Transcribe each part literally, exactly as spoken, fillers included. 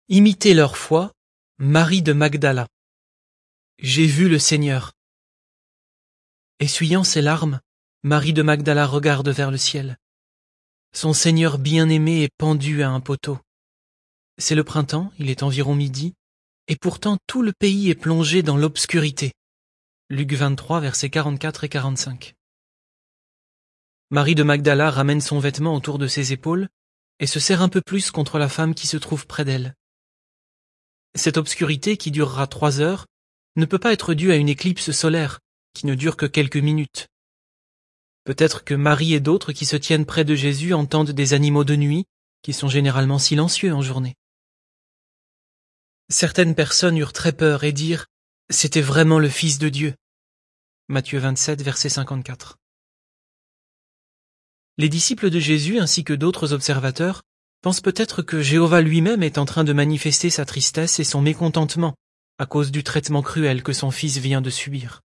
Imitez leur foi, Marie de Magdala. J'ai vu le Seigneur. Essuyant ses larmes, Marie de Magdala regarde vers le ciel. Son Seigneur bien-aimé est pendu à un poteau. C'est le printemps, il est environ midi, et pourtant tout le pays est plongé dans l'obscurité. Luc vingt-trois, versets quarante-quatre et quarante-cinq. Marie de Magdala ramène son vêtement autour de ses épaules et se serre un peu plus contre la femme qui se trouve près d'elle. Cette obscurité, qui durera trois heures, ne peut pas être due à une éclipse solaire, qui ne dure que quelques minutes. Peut-être que Marie et d'autres qui se tiennent près de Jésus entendent des animaux de nuit, qui sont généralement silencieux en journée. Certaines personnes eurent très peur et dirent « C'était vraiment le Fils de Dieu ». Matthieu vingt-sept, verset cinquante-quatre. Les disciples de Jésus ainsi que d'autres observateurs pensent peut-être que Jéhovah lui-même est en train de manifester sa tristesse et son mécontentement à cause du traitement cruel que son fils vient de subir.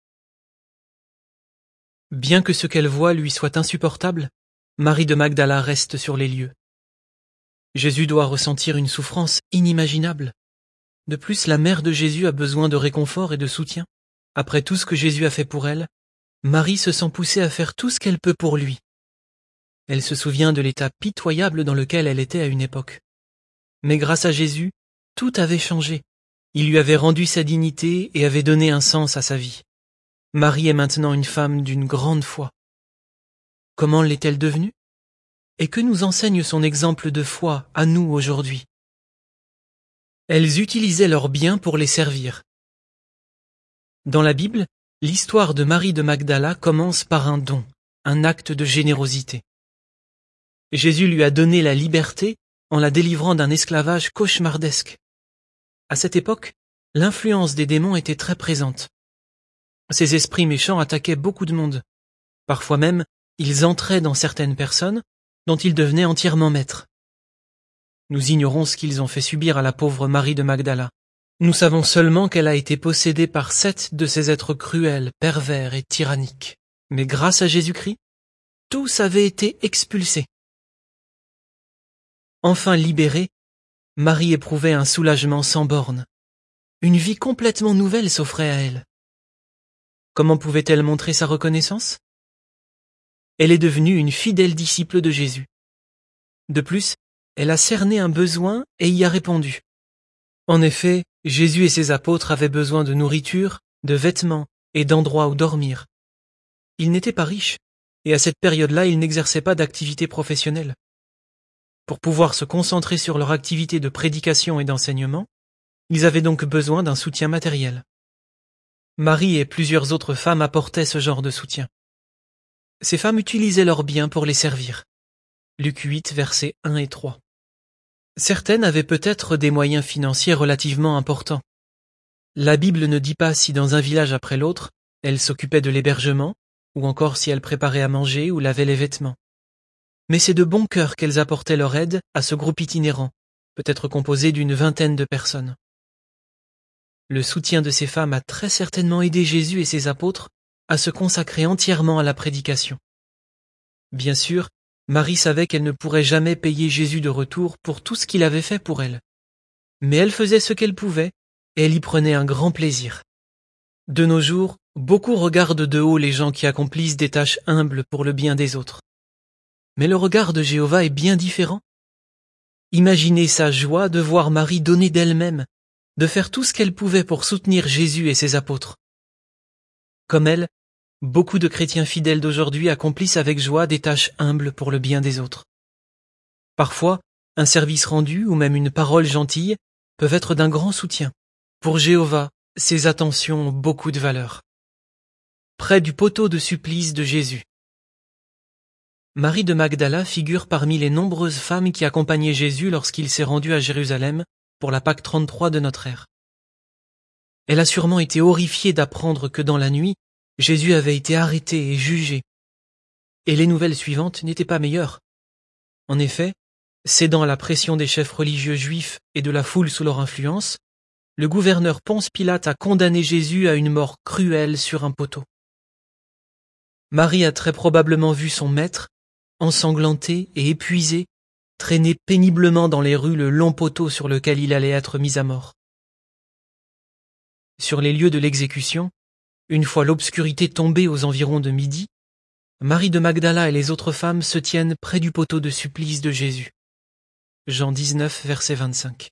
Bien que ce qu'elle voit lui soit insupportable, Marie de Magdala reste sur les lieux. Jésus doit ressentir une souffrance inimaginable. De plus, la mère de Jésus a besoin de réconfort et de soutien. Après tout ce que Jésus a fait pour elle, Marie se sent poussée à faire tout ce qu'elle peut pour lui. Elle se souvient de l'état pitoyable dans lequel elle était à une époque. Mais grâce à Jésus, tout avait changé. Il lui avait rendu sa dignité et avait donné un sens à sa vie. Marie est maintenant une femme d'une grande foi. Comment l'est-elle devenue? Et que nous enseigne son exemple de foi à nous aujourd'hui? Elles utilisaient leurs biens pour les servir. Dans la Bible, l'histoire de Marie de Magdala commence par un don, un acte de générosité. Jésus lui a donné la liberté en la délivrant d'un esclavage cauchemardesque. À cette époque, l'influence des démons était très présente. Ces esprits méchants attaquaient beaucoup de monde. Parfois même, ils entraient dans certaines personnes dont ils devenaient entièrement maîtres. Nous ignorons ce qu'ils ont fait subir à la pauvre Marie de Magdala. Nous savons seulement qu'elle a été possédée par sept de ces êtres cruels, pervers et tyranniques. Mais grâce à Jésus-Christ, tous avaient été expulsés. Enfin libérée, Marie éprouvait un soulagement sans bornes. Une vie complètement nouvelle s'offrait à elle. Comment pouvait-elle montrer sa reconnaissance? Elle est devenue une fidèle disciple de Jésus. De plus, elle a cerné un besoin et y a répondu. En effet, Jésus et ses apôtres avaient besoin de nourriture, de vêtements et d'endroits où dormir. Ils n'étaient pas riches, et à cette période-là, ils n'exerçaient pas d'activité professionnelle. Pour pouvoir se concentrer sur leur activité de prédication et d'enseignement, ils avaient donc besoin d'un soutien matériel. Marie et plusieurs autres femmes apportaient ce genre de soutien. Ces femmes utilisaient leurs biens pour les servir. Luc huit, versets un et trois. Certaines avaient peut-être des moyens financiers relativement importants. La Bible ne dit pas si dans un village après l'autre, elles s'occupaient de l'hébergement, ou encore si elles préparaient à manger ou lavaient les vêtements. Mais c'est de bon cœur qu'elles apportaient leur aide à ce groupe itinérant, peut-être composé d'une vingtaine de personnes. Le soutien de ces femmes a très certainement aidé Jésus et ses apôtres à se consacrer entièrement à la prédication. Bien sûr, Marie savait qu'elle ne pourrait jamais payer Jésus de retour pour tout ce qu'il avait fait pour elle. Mais elle faisait ce qu'elle pouvait et elle y prenait un grand plaisir. De nos jours, beaucoup regardent de haut les gens qui accomplissent des tâches humbles pour le bien des autres. Mais le regard de Jéhovah est bien différent. Imaginez sa joie de voir Marie donner d'elle-même, de faire tout ce qu'elle pouvait pour soutenir Jésus et ses apôtres. Comme elle, beaucoup de chrétiens fidèles d'aujourd'hui accomplissent avec joie des tâches humbles pour le bien des autres. Parfois, un service rendu ou même une parole gentille peuvent être d'un grand soutien. Pour Jéhovah, ces attentions ont beaucoup de valeur. Près du poteau de supplice de Jésus. Marie de Magdala figure parmi les nombreuses femmes qui accompagnaient Jésus lorsqu'il s'est rendu à Jérusalem pour la Pâque trente-trois de notre ère. Elle a sûrement été horrifiée d'apprendre que dans la nuit, Jésus avait été arrêté et jugé. Et les nouvelles suivantes n'étaient pas meilleures. En effet, cédant à la pression des chefs religieux juifs et de la foule sous leur influence, le gouverneur Ponce Pilate a condamné Jésus à une mort cruelle sur un poteau. Marie a très probablement vu son maître, ensanglanté et épuisé, traînait péniblement dans les rues le long poteau sur lequel il allait être mis à mort. Sur les lieux de l'exécution, une fois l'obscurité tombée aux environs de midi, Marie de Magdala et les autres femmes se tiennent près du poteau de supplice de Jésus. Jean dix-neuf, verset vingt-cinq.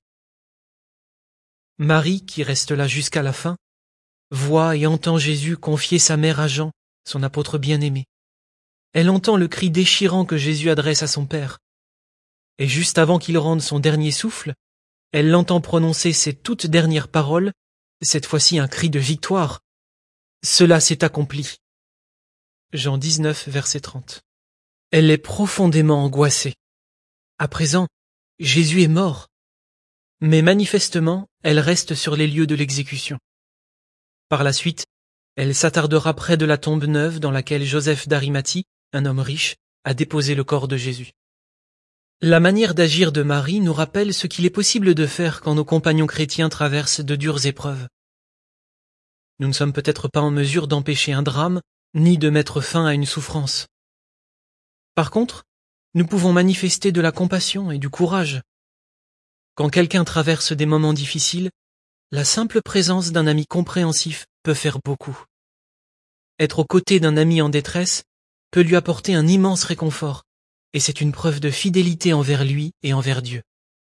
Marie, qui reste là jusqu'à la fin, voit et entend Jésus confier sa mère à Jean, son apôtre bien-aimé. Elle entend le cri déchirant que Jésus adresse à son Père. Et juste avant qu'il rende son dernier souffle, elle l'entend prononcer ses toutes dernières paroles, cette fois-ci un cri de victoire. Cela s'est accompli. Jean dix-neuf, verset trente. Elle est profondément angoissée. À présent, Jésus est mort. Mais manifestement, elle reste sur les lieux de l'exécution. Par la suite, elle s'attardera près de la tombe neuve dans laquelle Joseph d'Arimathie, un homme riche, a déposé le corps de Jésus. La manière d'agir de Marie nous rappelle ce qu'il est possible de faire quand nos compagnons chrétiens traversent de dures épreuves. Nous ne sommes peut-être pas en mesure d'empêcher un drame, ni de mettre fin à une souffrance. Par contre, nous pouvons manifester de la compassion et du courage. Quand quelqu'un traverse des moments difficiles, la simple présence d'un ami compréhensif peut faire beaucoup. Être aux côtés d'un ami en détresse peut lui apporter un immense réconfort, et c'est une preuve de fidélité envers lui et envers Dieu.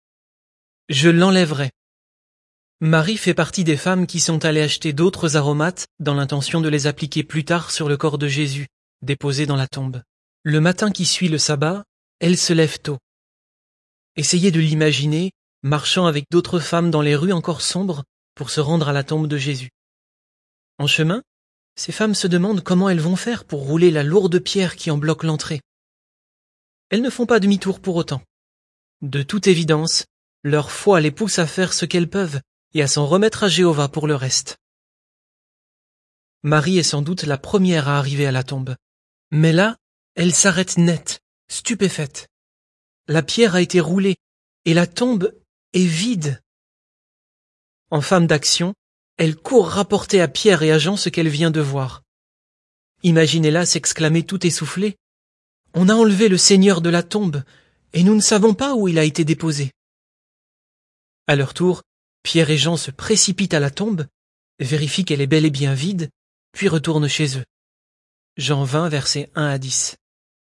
Je l'enlèverai. Marie fait partie des femmes qui sont allées acheter d'autres aromates dans l'intention de les appliquer plus tard sur le corps de Jésus, déposé dans la tombe. Le matin qui suit le sabbat, elle se lève tôt. Essayez de l'imaginer, marchant avec d'autres femmes dans les rues encore sombres pour se rendre à la tombe de Jésus. En chemin, ces femmes se demandent comment elles vont faire pour rouler la lourde pierre qui en bloque l'entrée. Elles ne font pas demi-tour pour autant. De toute évidence, leur foi les pousse à faire ce qu'elles peuvent et à s'en remettre à Jéhovah pour le reste. Marie est sans doute la première à arriver à la tombe. Mais là, elle s'arrête net, stupéfaite. La pierre a été roulée et la tombe est vide. En femme d'action, elle court rapporter à Pierre et à Jean ce qu'elle vient de voir. Imaginez-la s'exclamer tout essoufflée. On a enlevé le Seigneur de la tombe, et nous ne savons pas où il a été déposé. À leur tour, Pierre et Jean se précipitent à la tombe, vérifient qu'elle est bel et bien vide, puis retournent chez eux. Jean vingt, versets un à dix.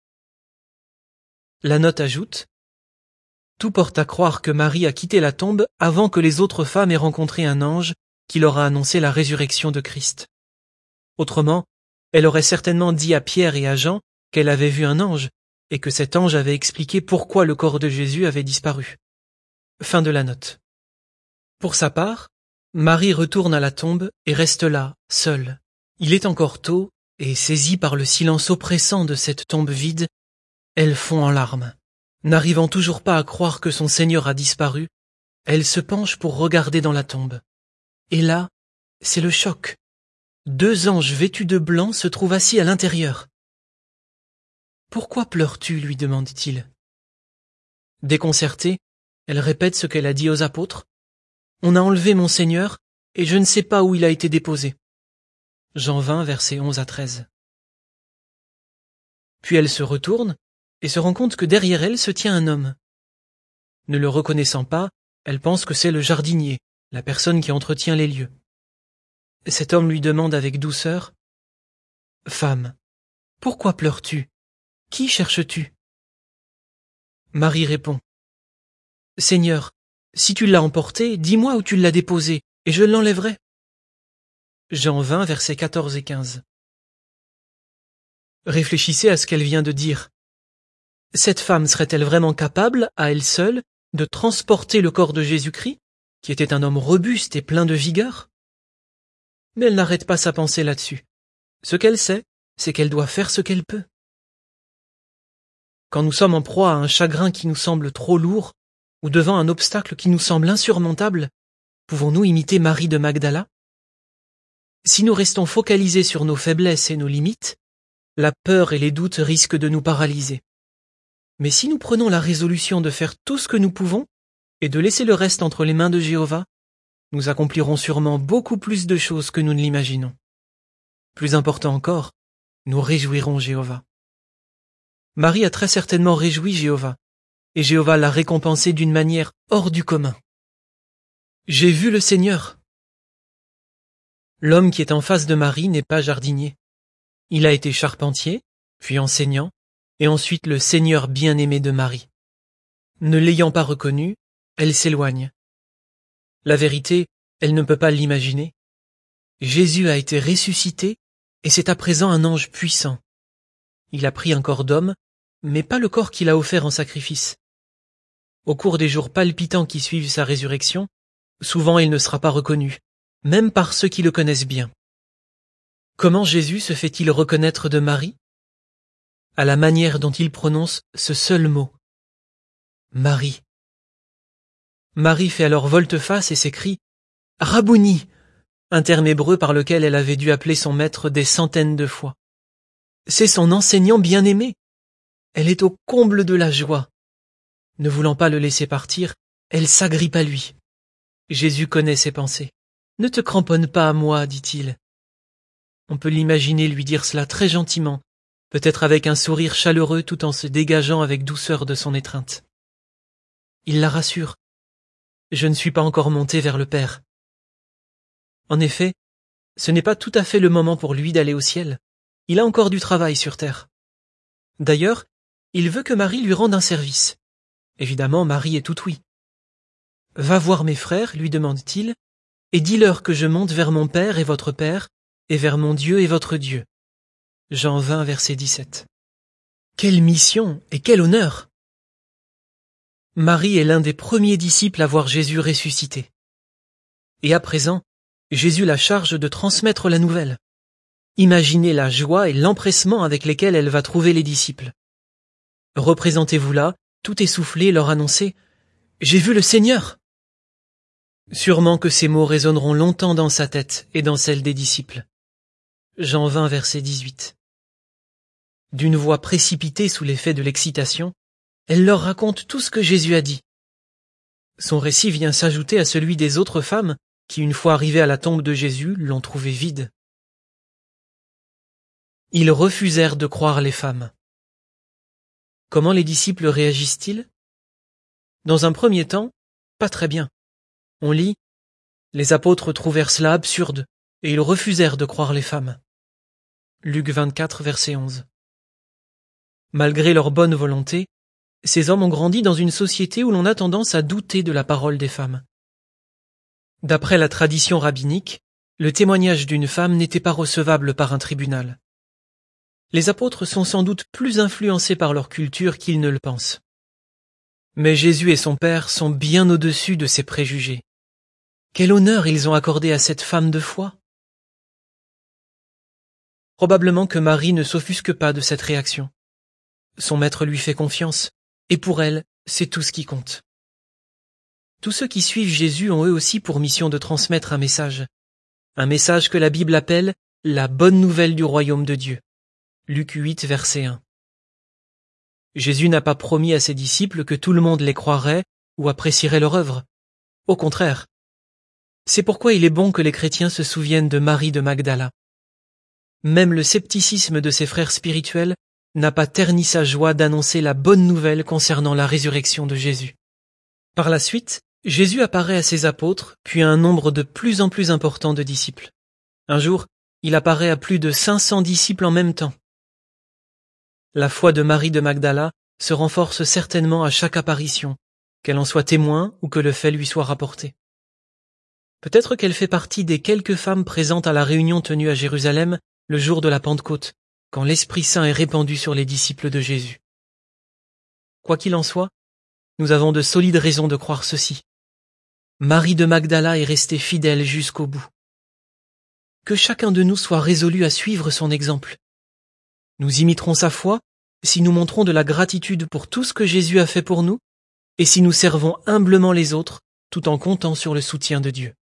La note ajoute: tout porte à croire que Marie a quitté la tombe avant que les autres femmes aient rencontré un ange qui leur a annoncé la résurrection de Christ. Autrement, elle aurait certainement dit à Pierre et à Jean qu'elle avait vu un ange, et que cet ange avait expliqué pourquoi le corps de Jésus avait disparu. Fin de la note. Pour sa part, Marie retourne à la tombe et reste là, seule. Il est encore tôt, et saisie par le silence oppressant de cette tombe vide, elle fond en larmes. N'arrivant toujours pas à croire que son Seigneur a disparu, elle se penche pour regarder dans la tombe. Et là, c'est le choc. Deux anges vêtus de blanc se trouvent assis à l'intérieur. « Pourquoi pleures-tu » lui demande-t-il. Déconcertée, elle répète ce qu'elle a dit aux apôtres. « On a enlevé mon Seigneur, et je ne sais pas où il a été déposé. » Jean vingt, versets onze à treize. Puis elle se retourne et se rend compte que derrière elle se tient un homme. Ne le reconnaissant pas, elle pense que c'est le jardinier, la personne qui entretient les lieux. Cet homme lui demande avec douceur: « Femme, pourquoi pleures-tu? Qui cherches-tu » Marie répond: « Seigneur, si tu l'as emporté, dis-moi où tu l'as déposé, et je l'enlèverai. » Jean vingt, versets quatorze et quinze. Réfléchissez à ce qu'elle vient de dire. Cette femme serait-elle vraiment capable, à elle seule, de transporter le corps de Jésus-Christ, qui était un homme robuste et plein de vigueur? Mais elle n'arrête pas sa pensée là-dessus. Ce qu'elle sait, c'est qu'elle doit faire ce qu'elle peut. Quand nous sommes en proie à un chagrin qui nous semble trop lourd, ou devant un obstacle qui nous semble insurmontable, pouvons-nous imiter Marie de Magdala? Si nous restons focalisés sur nos faiblesses et nos limites, la peur et les doutes risquent de nous paralyser. Mais si nous prenons la résolution de faire tout ce que nous pouvons et de laisser le reste entre les mains de Jéhovah, nous accomplirons sûrement beaucoup plus de choses que nous ne l'imaginons. Plus important encore, nous réjouirons Jéhovah. Marie a très certainement réjoui Jéhovah, et Jéhovah l'a récompensé d'une manière hors du commun. J'ai vu le Seigneur. L'homme qui est en face de Marie n'est pas jardinier. Il a été charpentier, puis enseignant, et ensuite le Seigneur bien-aimé de Marie. Ne l'ayant pas reconnu, elle s'éloigne. La vérité, elle ne peut pas l'imaginer. Jésus a été ressuscité, et c'est à présent un ange puissant. Il a pris un corps d'homme, mais pas le corps qu'il a offert en sacrifice. Au cours des jours palpitants qui suivent sa résurrection, souvent il ne sera pas reconnu, même par ceux qui le connaissent bien. Comment Jésus se fait-il reconnaître de Marie? À la manière dont il prononce ce seul mot. Marie. Marie fait alors volte-face et s'écrie « Rabouni !» un terme hébreu par lequel elle avait dû appeler son maître des centaines de fois. C'est son enseignant bien-aimé. Elle est au comble de la joie. Ne voulant pas le laisser partir, elle s'agrippe à lui. Jésus connaît ses pensées. « Ne te cramponne pas à moi, dit-il. » On peut l'imaginer lui dire cela très gentiment, peut-être avec un sourire chaleureux tout en se dégageant avec douceur de son étreinte. Il la rassure. « Je ne suis pas encore monté vers le Père. » En effet, ce n'est pas tout à fait le moment pour lui d'aller au ciel. Il a encore du travail sur terre. D'ailleurs, il veut que Marie lui rende un service. Évidemment, Marie est tout oui. « Va voir mes frères, lui demande-t-il, et dis-leur que je monte vers mon Père et votre Père, et vers mon Dieu et votre Dieu. » Jean vingt, verset dix-sept. Quelle mission et quel honneur! Marie est l'un des premiers disciples à voir Jésus ressuscité. Et à présent, Jésus la charge de transmettre la nouvelle. Imaginez la joie et l'empressement avec lesquels elle va trouver les disciples. Représentez-vous là, tout essoufflé, leur annoncer « J'ai vu le Seigneur !» Sûrement que ces mots résonneront longtemps dans sa tête et dans celle des disciples. Jean vingt, verset dix-huit. D'une voix précipitée sous l'effet de l'excitation, elle leur raconte tout ce que Jésus a dit. Son récit vient s'ajouter à celui des autres femmes qui, une fois arrivées à la tombe de Jésus, l'ont trouvé vide. Ils refusèrent de croire les femmes. Comment les disciples réagissent-ils? Dans un premier temps, pas très bien. On lit « Les apôtres trouvèrent cela absurde, et ils refusèrent de croire les femmes. » Luc vingt-quatre, verset onze. Malgré leur bonne volonté, ces hommes ont grandi dans une société où l'on a tendance à douter de la parole des femmes. D'après la tradition rabbinique, le témoignage d'une femme n'était pas recevable par un tribunal. Les apôtres sont sans doute plus influencés par leur culture qu'ils ne le pensent. Mais Jésus et son Père sont bien au-dessus de ces préjugés. Quel honneur ils ont accordé à cette femme de foi! Probablement que Marie ne s'offusque pas de cette réaction. Son maître lui fait confiance, et pour elle, c'est tout ce qui compte. Tous ceux qui suivent Jésus ont eux aussi pour mission de transmettre un message. Un message que la Bible appelle la bonne nouvelle du royaume de Dieu. Luc huit, verset un. Jésus n'a pas promis à ses disciples que tout le monde les croirait ou apprécierait leur œuvre. Au contraire. C'est pourquoi il est bon que les chrétiens se souviennent de Marie de Magdala. Même le scepticisme de ses frères spirituels n'a pas terni sa joie d'annoncer la bonne nouvelle concernant la résurrection de Jésus. Par la suite, Jésus apparaît à ses apôtres, puis à un nombre de plus en plus important de disciples. Un jour, il apparaît à plus de cinq cents disciples en même temps. La foi de Marie de Magdala se renforce certainement à chaque apparition, qu'elle en soit témoin ou que le fait lui soit rapporté. Peut-être qu'elle fait partie des quelques femmes présentes à la réunion tenue à Jérusalem le jour de la Pentecôte, quand l'Esprit Saint est répandu sur les disciples de Jésus. Quoi qu'il en soit, nous avons de solides raisons de croire ceci. Marie de Magdala est restée fidèle jusqu'au bout. Que chacun de nous soit résolu à suivre son exemple. Nous imiterons sa foi si nous montrons de la gratitude pour tout ce que Jésus a fait pour nous et si nous servons humblement les autres tout en comptant sur le soutien de Dieu.